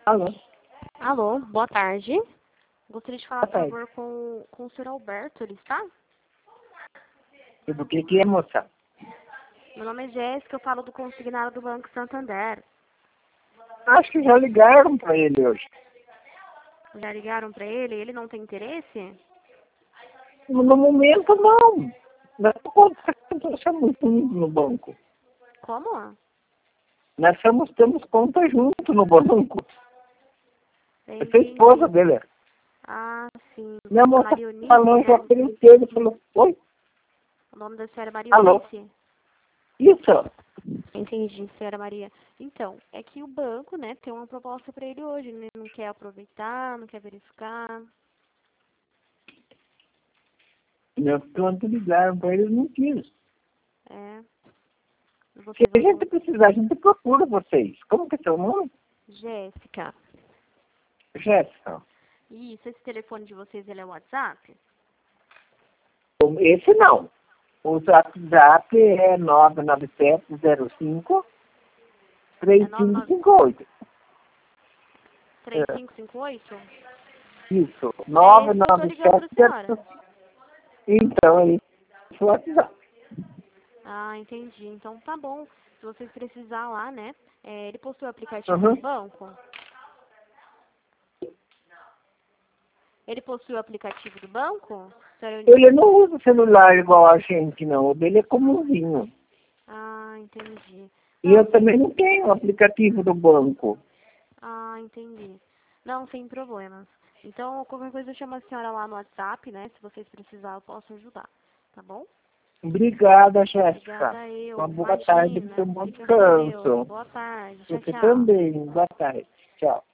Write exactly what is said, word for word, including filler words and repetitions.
Alô? Alô, boa tarde. Gostaria de falar, Boa por tarde. favor, com, com o senhor Alberto, ele está? E do que que é, moça? Meu nome é Jéssica, eu falo do consignado do Banco Santander. Acho que já ligaram para ele hoje. Já ligaram para ele? Ele não tem interesse? No momento, não. Nós não somos juntos no banco. Como? Nós somos, temos conta junto no banco. Eu Essa é a esposa entendi. dele. Ah, sim. Minha A moça Maria Eunice, falou já né? para ele inteiro, falou, oi? O nome da senhora é Maria Alô? Eunice? Isso. Entendi, senhora Maria. Então, é que o banco, né, tem uma proposta para ele hoje, né? Não quer aproveitar, não quer verificar. Meus clientes ligaram para ele, não quis. É. Se Vocês a não gente têm... precisar, a gente procura vocês. Como que é seu nome? Jéssica. Jéssica. Isso, esse telefone de vocês, ele é o WhatsApp? Esse não. O WhatsApp é nove nove sete zero cinco três É cinco cinco oito. três cinco cinco oito? Isso. É esse que eu tô ligando pra nove nove sete. senhora. Então, aí, o WhatsApp. Ah, entendi. Então tá bom. Se vocês precisar lá, né? É, ele possui o aplicativo Uhum. do banco? Ele possui o aplicativo do banco? Senhora Eunice? Ele não usa celular igual a gente, não. O dele é comumzinho. Ah, entendi. E eu Não, sem... também não tenho o aplicativo do banco. Ah, entendi. Não, sem problemas. Então, qualquer coisa eu chamo a senhora lá no WhatsApp, né? Se vocês precisarem, eu posso ajudar. Tá bom? Obrigada, Jéssica. Obrigada eu. Uma boa tarde e Imagina. um bom Fica com Deus. descanso. Boa tarde. Tchau, Você tchau. também. Boa tarde. Tchau.